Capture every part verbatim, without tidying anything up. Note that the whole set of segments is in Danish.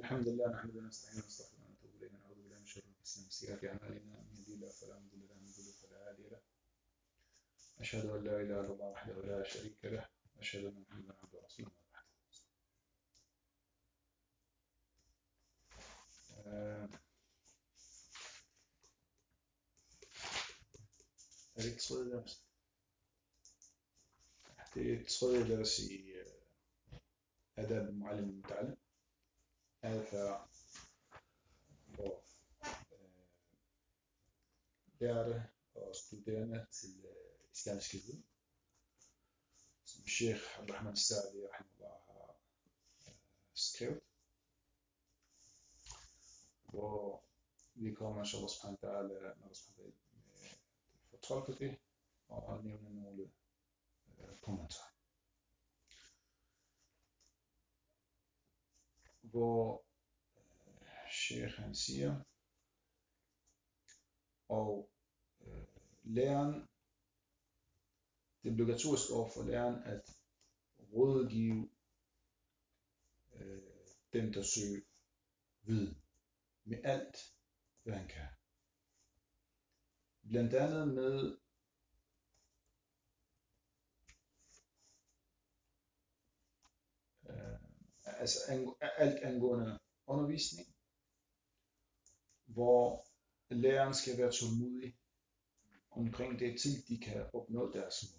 الحمد لله نحمده ونستعينه ونستغفره ونتوب إليه ونعوذ بالله من شرور أنفسنا وسيئات أعمالنا من يهده الله فلا مضل له ومن يضلل فلا هادي له أشهد أن لا إله إلا الله وحده لا شريك له وأشهد أن محمدا عبده ورسوله أما بعد. Er det ikke tredje vers? Det er tredje vers i Adab al-Muallim al-Muta'allim. Adfærd for lærte og studerende til islamiske viden, som Sheikh Abdurrahman Sa'di rahimahullah har skrevet, hvor vi kommer inshallah subhanahu wa ta'ala med fortolke det og nævne nogle kommentarer. Hvor Sheikh han siger, og øh, læreren, det er obligatorisk over for læreren at rådgive øh, dem, der søger viden med alt, hvad han kan. Blandt andet med øh, altså ang- alt angående undervisning, hvor læreren skal være tålmodig omkring det til de kan opnå deres mål.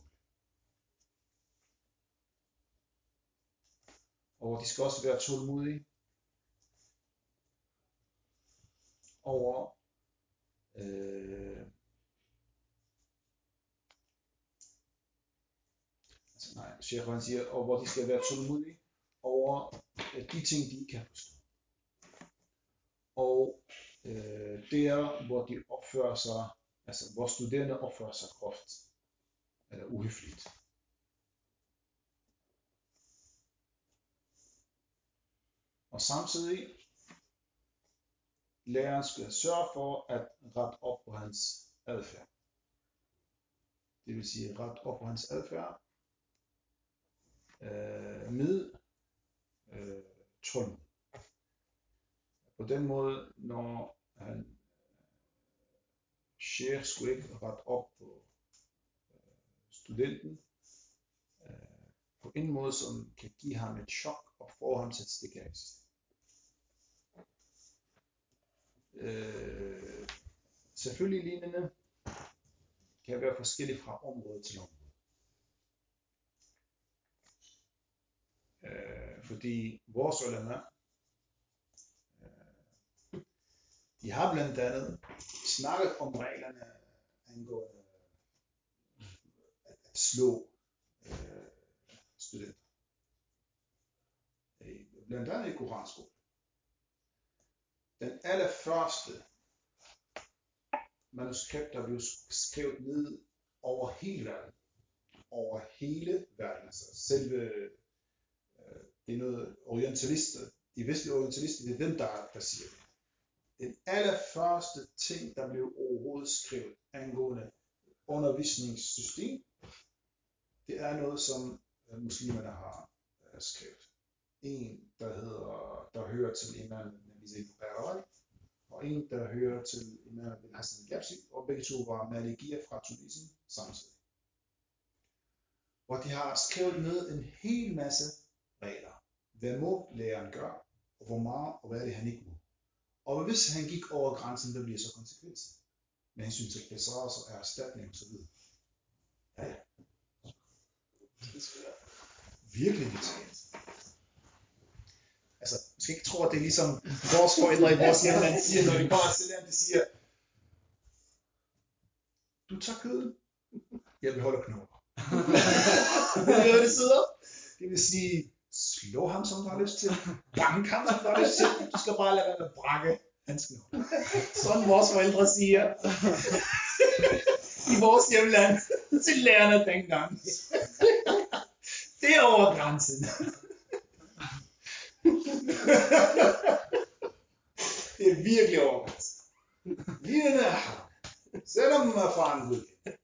Og de skal også være tålmodige over øh, altså nej, Sheikh han siger, og hvor de skal være tålmodige over øh, de ting, de kan forstå. Og øh, der, hvor de opfører sig, altså hvor studerende opfører sig groft eller uhøfligt. Og samtidig læreren skal sørge for at rette op på hans adfærd. Det vil sige rette op på hans adfærd øh, med øh, tålmodighed. På den måde, når han Sheikh skulle ikke rette op på øh, studenten øh, på en måde, som kan give ham et chok og få ham til at stikke af. Øh, selvfølgelig lignende kan være forskellige fra område til område. Øh, fordi vores ulama, øh, de har blandt andet snakket om reglerne angående at slå øh, studenter. Blandt andet i Koranskolen. Den allerførste manuskript, der blev skrevet ned over hele verden. Over hele verden. Altså selve, øh, det er noget orientalister, de vestlige orientalister, det er dem, der, der siger det. Den allerførste ting, der blev overhovedet skrevet angående undervisningssystem, det er noget, som muslimerne har uh, skrevet. En, der hedder, der hører til imam Nabi Zayd al-Qayrawani, og en, der hører til imam bin Hassan al-Jabsi, og begge to var Malikiya fra Tunesien samtidig. Og de har skrevet ned en hel masse regler. Hvad må læreren gøre, og hvor meget, og hvad er det, han ikke må. Og hvis han gik over grænsen, hvad bliver så konsekvensen? Med hensyn til qisas og erstatning og så videre. Ja, ja. Virkelig detaljeret. Altså, du skal ikke tro, at det er ligesom vores forældre i vores hjemland siger, når de kommer til læreren, de siger, du tager kød, jeg vil holde knopper. Vil du gøre det sidder? Det vil sige, slå ham, som du har lyst til. Bank ham, som du har lyst til. Du skal bare lade være med at brække hans knopper. Sådan vores forældre siger. I vores hjemland. Til lærerne dengang. Det er over grænsen. Det er virkelig over grænsen. Lignende er ham. Selvom man er fra en godkendt.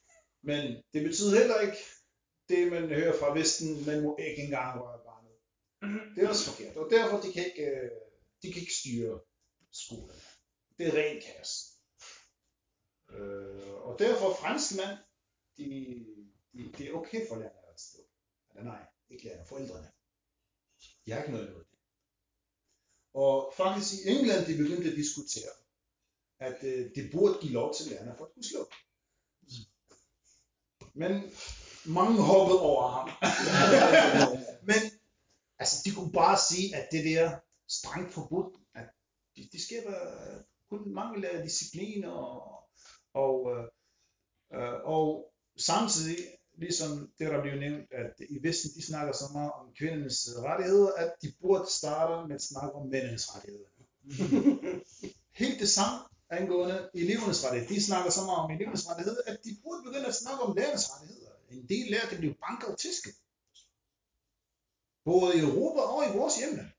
Men det betyder heller ikke, det man hører fra Vesten, man må ikke engang røre barnet. Det er også forkert, og derfor de kan ikke, de kan ikke styre skolen. Det er ren kaos. Øh, og derfor franskmænd, de, de, det er okay for lærerne at stå. Eller nej, ikke lærerne, forældrene. De har ikke noget imod det. Og faktisk i England, de begyndte at diskutere, at øh, det burde give lov til lærerne for at kunne slå. Men mange hoppede over ham. Men altså, de kunne bare sige, at det der strengt forbudt, at det, det skaber kun mangel af disciplin og, og, øh, og samtidig, ligesom det der blev nævnt, at i Vesten de snakker så meget om kvindernes rettigheder, at de burde starte med at snakke om mændenes rettigheder. Helt det samme angående elevernes rettigheder. De snakker så meget om elevernes rettigheder, at de burde begynde at snakke om lærernes rettigheder. En del lærer, det bliver banket og tæsket. Både i Europa og i vores hjemland.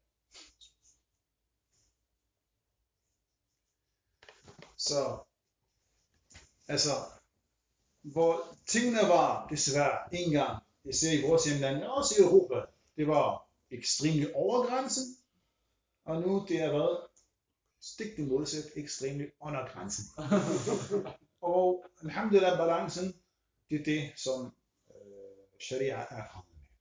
Så, altså, hvor tingene var desværre en gang, jeg ser i vores hjemland, og også i Europa, det var ekstremt over grænsen, og nu det er været stik det modsat ekstremt under grænsen. Og alhamdulillah, balancen, det er det, som øh, sharia er kommet med.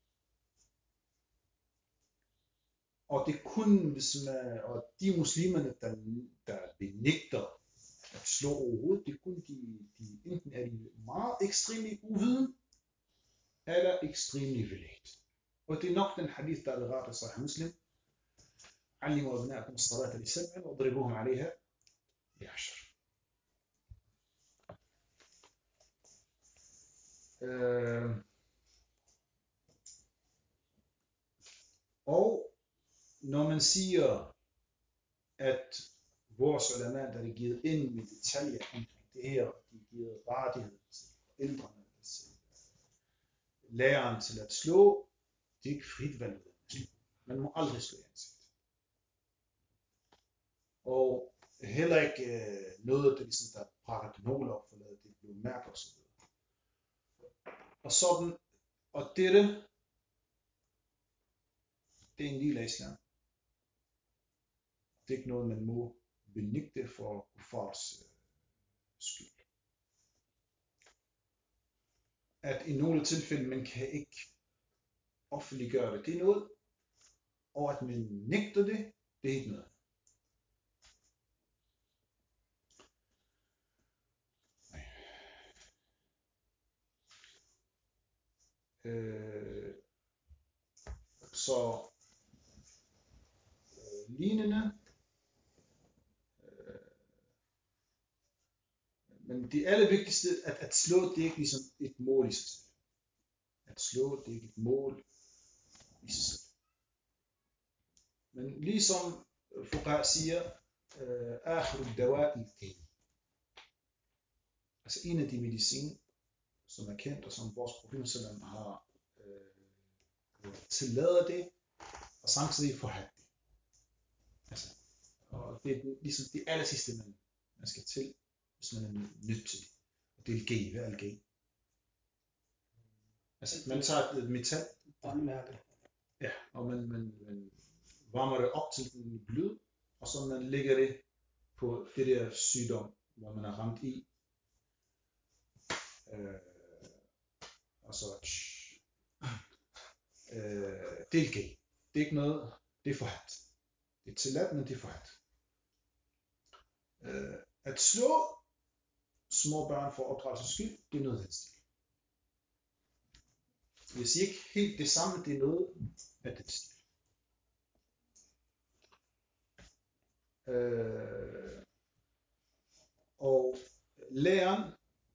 Og det kun, hvis man, og de muslimerne, der, der benægter at slå overhovedet, det er kun de, de enten er de meget ekstremt uviden, eller ekstremt belægt. Og det er nok den hadith, der er berettet af Sahih Muslim. علموا أبناءكم الصلاة لسبع واضربوهم عليها بعشر. Øh, og når man siger, at vores ulama, der er givet ind med detaljer omkring det her, de er givet rettighed til forældrene, til læreren til at slå, det er ikke frit valg. Man må aldrig slå i ansigt. Og heller ikke øh, noget, der ligesom der pakker kanoler op, for det bliver mærket og så videre. Og sådan, og dette, det er en del af islam. Det er ikke noget, man må benægte for kuffars øh, skyld. At i nogle tilfælde, man kan ikke offentliggøre det, det er noget, og at man nægter det, det er ikke noget. Øh, så øh, lignende, øh, men det allervigtigste, at, at slå, det er ikke ligesom et mål i sig selv. At slå, det er ikke et mål i sig selv. Men ligesom Fuqaha siger, آخر الدواء الكي. Altså en af de medicin, som er kendt, og som vores profet sallam har øh, tilladet det, og samtidig forhat det. Altså, og det er ligesom det aller sidste, man, man skal til, hvis man er nødt til det. Og det er L G. Hvad er L G? Altså, man tager et metal, ja, og man, man, man varmer det op til den glød, og så man lægger det på det der sygdom, hvor man er ramt i. Øh, og så øh, det er L G. Det er ikke noget, det er forhat. Det er tilladt, men det er forhat. Øh, at slå små børn for opdragelsens skyld, det er noget af den stil. Jeg siger ikke helt det samme, det er noget af den stil. Øh, og læreren,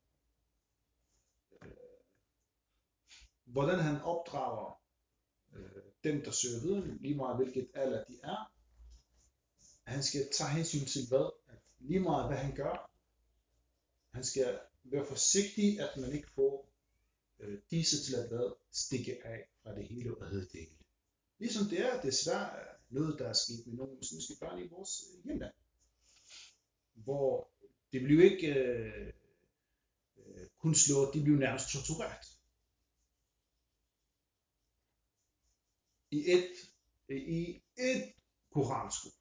øh, hvordan han opdrager øh, dem, der søger viden, lige meget hvilket alder de er, han skal tage hensyn til hvad, at lige meget hvad han gør, han skal være forsigtig, at man ikke får øh, disse til at hvad, stikke af fra det hele og hedde det hele. Ligesom det er desværre noget, der er sket med nogle muslimske børn i vores hjemland, hvor det blev ikke øh, øh, kun slået, de blev nærmest tortureret. I et i et koranskole.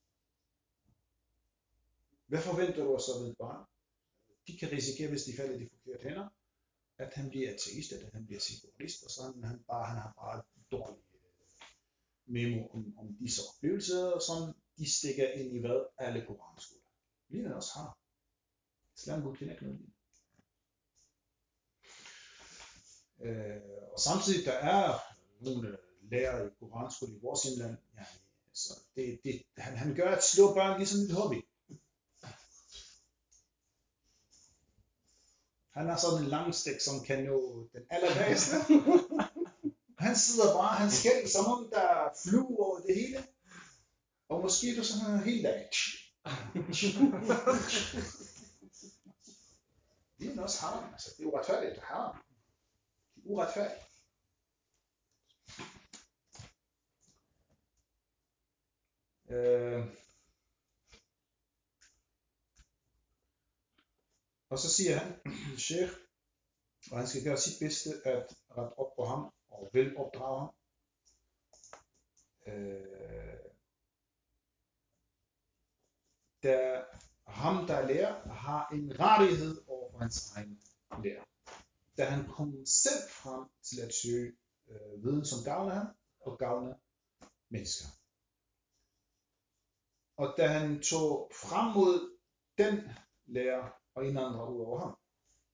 Hvad forventer du så ved et barn? De kan risikere, hvis de falder i de forkerte hænder, at han bliver ateist, at han bliver sekularist, og så han, han, bare, han har bare et dårligt memo om, om disse oplevelser, som de stikker ind i hvad? Alle koranskoler. Lignende også har. Islam godkender ikke noget lignende. Øh, og samtidig der er nogle lærere i koranskole i vores hjemland, ja, så det, det, han, han gør at slå børn ligesom et hobby. Han har sådan en langstik, som kan nå den allerbedste. Han sidder bare, han skælder, som om der er fluer over det hele. Og måske du sådan en hel dag. Det er også haram, altså. Det er uretfærdigt, det er haram. Det er uretfærdigt. Øh. Og så siger han, Sheikh, og han skal gøre sit bedste at rette op på ham og vil opdrage ham. Øh, da ham, der er lærer, har en rettighed over for hans egen lærer. Da han kom selv frem til at søge øh, viden, som gavner ham og gavner mennesker. Og da han tog frem mod den lærer og en andre ud over ham.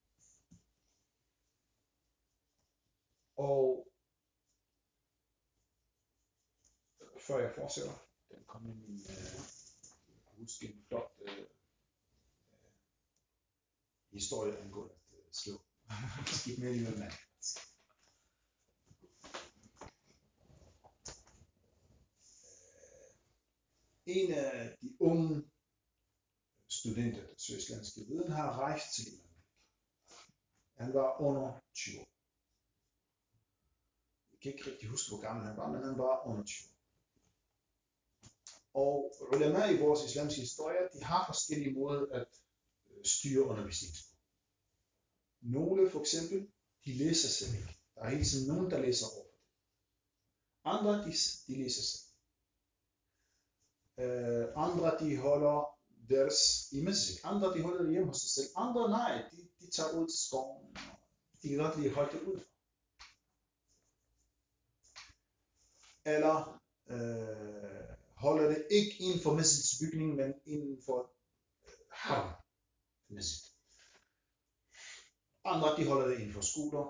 Og før jeg fortsætter, den kom i min øh, huske en flot øh, historie angående at øh, slå skidt med en mand. En af de unge studenter, der søger islamske viden, har rejst til Imam Malik. Han var under tyve år. Jeg kan ikke rigtig huske, hvor gammel han var, men han var under tyve år. Og ulema i vores islamske historie, de har forskellige måder at styre undervisningen på. Nogle for eksempel, de læser selv ikke. Der er hele tiden nogen, der læser over det. Andre, de, de læser selv. Uh, andre, de holder deres i masjid. Andre, de holder det hjemme hos sig selv. Andre, nej, de, de tager ud til skoven. De kan godt lide holde det ud. Eller uh, holder det ikke inden for masjids bygning, men inden for haram masjid. Andre, de holder det inden for skoler.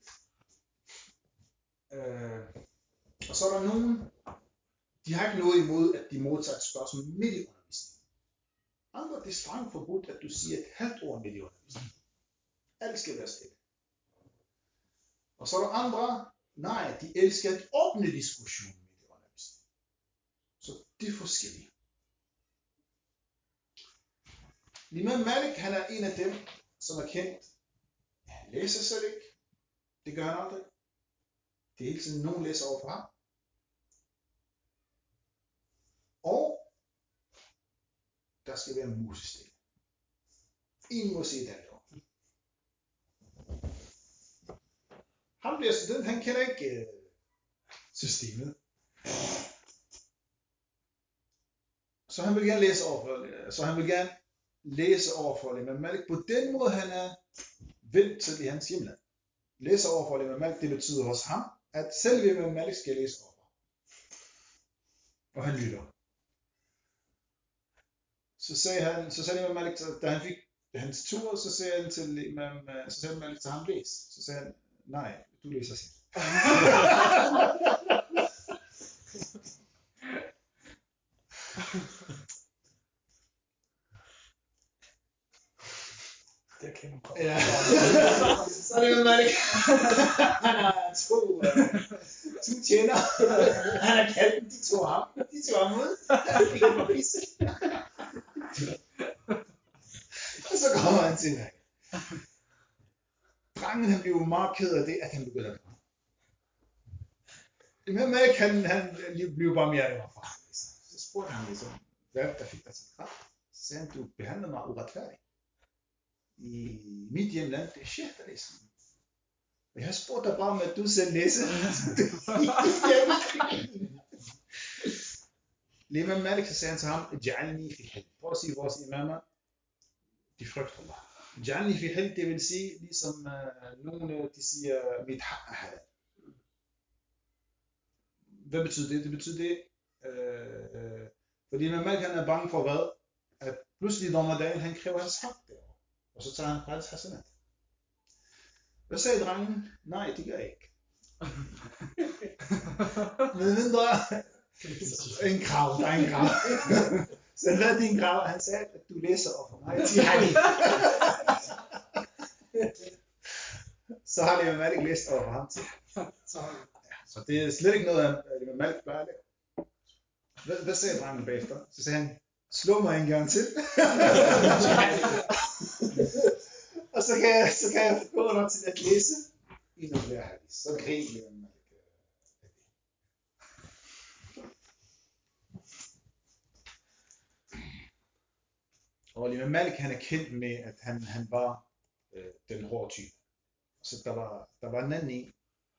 Uh, og så er der nogen, de har ikke noget imod, at de modtager et spørgsmål midt i undervisningen. Andre, det er strengt forbudt, at du siger et halvt ord midt i undervisningen. Alt skal være stille. Og så er der andre, nej, de elsker at åbne diskussion midt i undervisningen. Så det er forskelligt. Imam Malik, han er en af dem, som er kendt. Han læser selv ikke. Det gør han aldrig. Det er hele tiden nogen læser over for ham. Og der skal være musestille. Ingen må se den der. Han bliver student, han kender ikke uh, systemet. Så han vil gerne læse over for, så han vil gerne læse over for Imam Malik. På den måde han er vendt til i hans hjemland. Læse over for Imam Malik, det betyder hos ham, at selv Imam Malik skal læse over. Og han lytter. Så sagde han, så sagde Imam Malik, da han fik hans tur, så sagde han til Imam, så sagde Imam Malik til ham, læs. Så sagde han, nej, du læser selv. Det kan man godt. Ja. Så er det Imam Malik. Han har to, to tjener. Han har kaldt dem, de tog ham. De tog ham ud. Han fik en papis. Og så kommer han til mig. Drengen, han blev meget ked af det, at han begyndte at drage. Imam Malik, han, han blev bare mere overfor. Så spurgte han ligesom, hvad der fik dig til kraft? Så sagde han, du behandler mig uretfærdigt. I mit hjemland, det er chef, der læser. Og jeg spurgte dig bare om, at du selv læser. L'imam Malik, så sagde han til ham, Ja'alni fi hil. Prøv at sige vores imamer, de frygter Allah. Ja'alni fi hil, det vil sige, ligesom uh, nogle, de siger, mit haq er halal. Hvad betyder det? Det betyder det, øh, fordi Imam Malik han er bange for hvad? At pludselig dommerdagen, han kræver hans haq derovre. Og så tager han fra hans hasanat. Hvad sagde drengen? Nej, det gør jeg ikke. Men mindre, en krav, der er en krav. Så hvad er din krav? Han sagde, at du læser over for mig til hadith. Så har Imam Malik læst over for ham til. Så det er slet ikke noget, at Imam Malik plejer det. Hvad, hvad sagde drengen bagefter? Så sagde han, slå mig en gang til. Og så kan jeg, så kan jeg gå nok til at læse endnu flere hadith. Så griner Imam Malik. Og Imam Malik han er kendt med, at han, han var øh, den hårde type. Så der var, der var en anden en.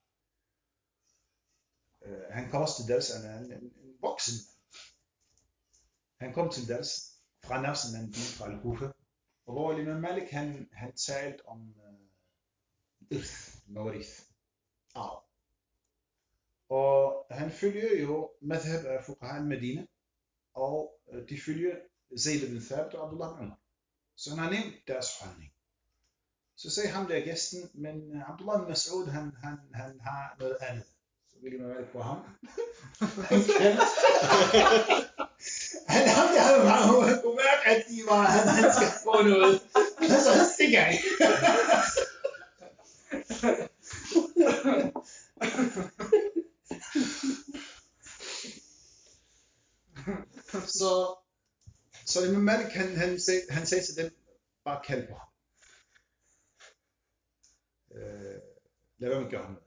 Uh, han kom også til Dals, han er en, en, en voksen. Han kom til Dals fra Nafsen, en by fra Al-Kufa, og hvor Imam Malik han, han talte om irth, mawarith, arv. Og han følger jo madhab af fuqaha al-Madina, og uh, de følger Zayd ibn Thabit og Abdullah ibn Umar. Så han har nævnt deres holdning. Så sagde ham der gæsten, men uh, Abdullah ibn Mas'ud, han, han, han har noget andet. Vil Imam Malik på ham. Han han ham der havde mange år, han kunne mærke, at de var, han, han skal få noget. Så han stikker af. så, så Imam Malik, han, han, sag, han sagde til dem, bare kald på ham. Øh, lad være med at gøre ham.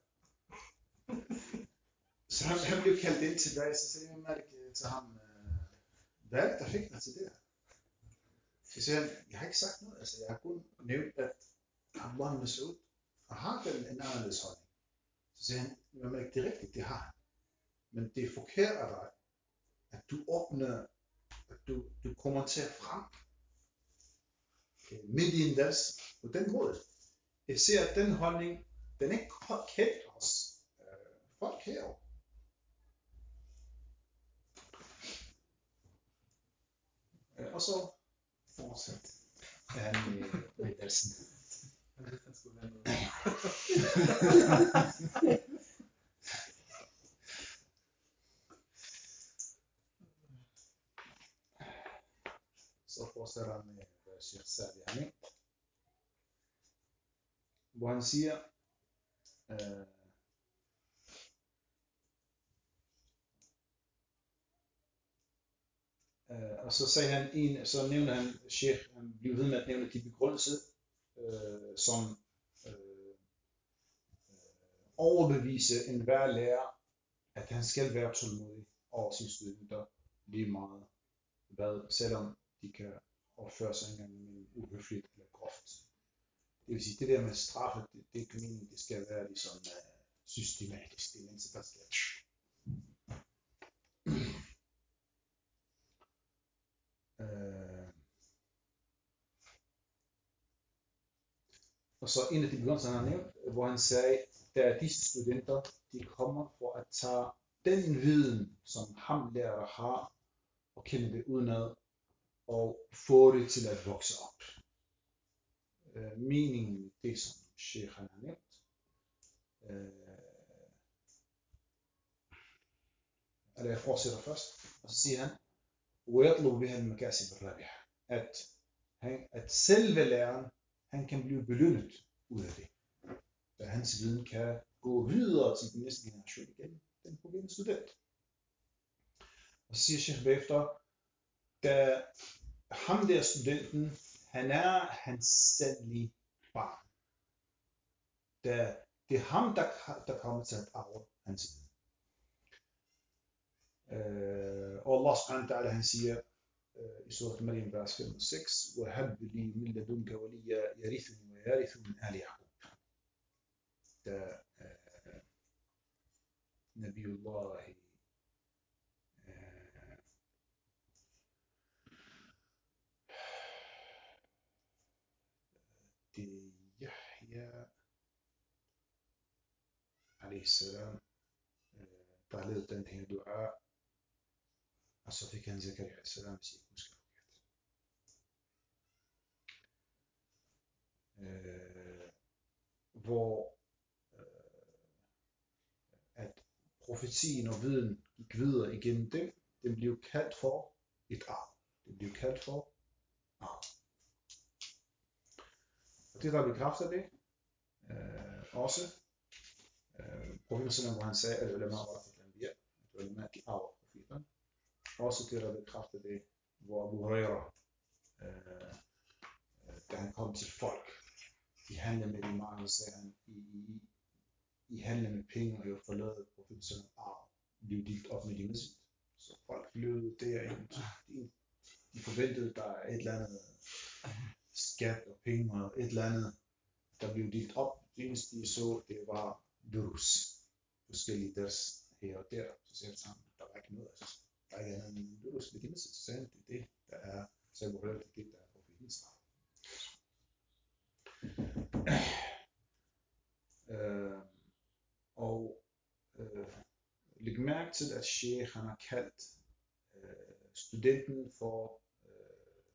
Så han, han blev kaldt ind tilbage, så sagde Imam Malik til ham, hvad er det, der fik dig til det her? Så siger han, jeg har ikke sagt noget, altså jeg har kun nævnt, at Abdullah ibn Mas'ud har vel en anderledes holdning. Så siger han, Imam Malik, det er rigtigt, det har han. Men det er forkert af dig, at du åbner, at du, du kommenterer frem midt i en dans på den måde. Jeg ser, at den holdning, den er ikke kendt hos øh, folk herovre. Og så fortsætte han med, med dansen. Så fortsætter han med Sheikh Sadi Hamid, hvor han siger, øh, Uh, og så sagde han en, så nævnte han Sheikh, han blev ved med at nævne de begrundelser, uh, som uh, overbevise enhver lærer, at han skal være tålmodig over sine studenter lige meget, hvad, selvom de kan opføre sig engang med uhøfligt eller groft. Det vil sige, det der med straffe, det, det er ikke meningen, det skal være ligesom uh, systematisk, det er mindst, der skal Øh. Og så en af de begrundelser, han har nævnt, hvor han sagde, at disse studenter, de kommer for at tage den viden, som ham lærer har, og kende det udenad, og få det til at vokse op. Øh, meningen med det, som Sheikh han har nævnt, øh, eller jeg fortsætter først, og så siger han, ويطلب بها المكاسب الرابحة, at, han, at selve læreren, han kan blive belønnet ud af det. Da hans viden kan gå videre til den næste generation igen, den pågældende student. Og så siger Sheikh bagefter, da ham der studenten, han er hans sandlige barn. Da det er ham, der, der kommer til at arve hans viden. Uh, og Allah subhanahu wa ta'ala han siger uh, i surat Maryam vers fem og seks وَهَبْ لِي مِنْ لَدُنْكَ وَلِيًّا يَرِثُنِي وَيَرِثُ مِنْ آلِ يَعْقُوبَ. Da uh, Nabiullah uh, Anbiya alayhi salam, der har levet den her dua, og så fik han Zakaria alayhi salam, hvis I ikke husker forkert. Hvor at profetien og viden gik videre igennem dem, den blev kaldt for et arv. Det blev kaldt for arv. Og det der bekræfter det, øh, også, øh, profeten, hvor han sagde, at ulema warathul anbiya, at ulema de arver profeterne. Også det der bekræfter det, hvor Abu Huraira, øh, da han kom til folk, de handlede med de mange, sagde han, i, i, i handle med penge, og jo forladet profeten arv, blev delt op med de masjid. Så folk løbede derind. De, de forventede, der er et eller andet skat og penge og et eller andet, der blev delt op. Det eneste de så, det var durus. Forskellige deres her og der. Så sagde de sammen, der var ikke noget. Altså, der er ikke andet end durus. Det er så sagde det er det, der er. Så jeg det er det, der er profetens arv. Øh, og øh, læg mærke til, at Sheikh han har kaldt øh, studenten for øh,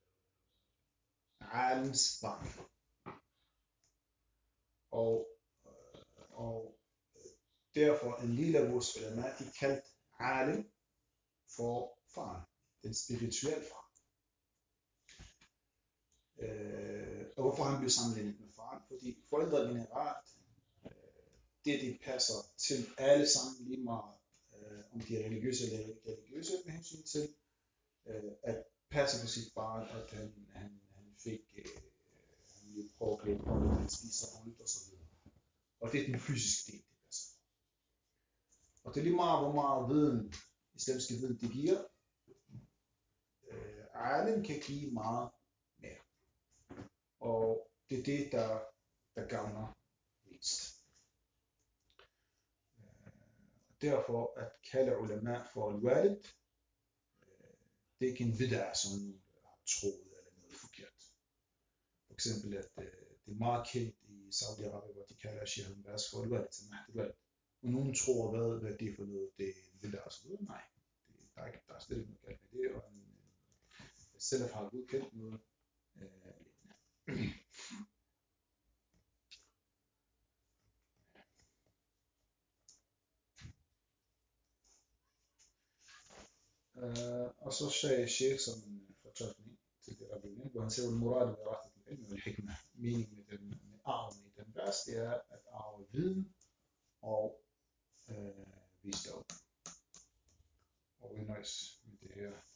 alims barn. Og, øh, og derfor en lille af vores ulema, de kaldt alim for faren, den spirituelle far. Øh, og hvorfor han blev sammenlignet med faren? Fordi forældre generelt, øh, det de passer til alle sammen lige meget, øh, om de er religiøse eller ikke religiøse, med hensyn til øh, at passe på sit barn, at han, han, han fik, øh, han ville prøve at blive på, at han spiser ordentligt og så videre. Og det er den fysiske del, det passer. Og det er lige meget, hvor meget viden, islamiske viden, det giver. Øh, Alim kan give meget mere. Og det er det, der, der gavner mest. Øh, derfor at kalde ulema for al-walid, øh, det er ikke en bid'ah, som nogen har troet eller noget forkert. For eksempel, at øh, det er meget kendt i Saudi-Arabien, hvor de kalder Sheikh Ibn Baz for al-walid, som er al-walid. Og nogen tror, hvad, hvad det er for noget, det er en bid'ah og så videre. Nej, det, der, er ikke, der er slet ikke noget galt med det, og en, en selv har godkendt noget øh, Uh, og så sagde Sheikh som en fortolkning til det, der blev nævnt, hvor han siger, at murad med rettet til ilm og hikmah, meningen med, den, med arven i den vers, det er at arve viden og øh, visdom. Og vi nøjes med det her.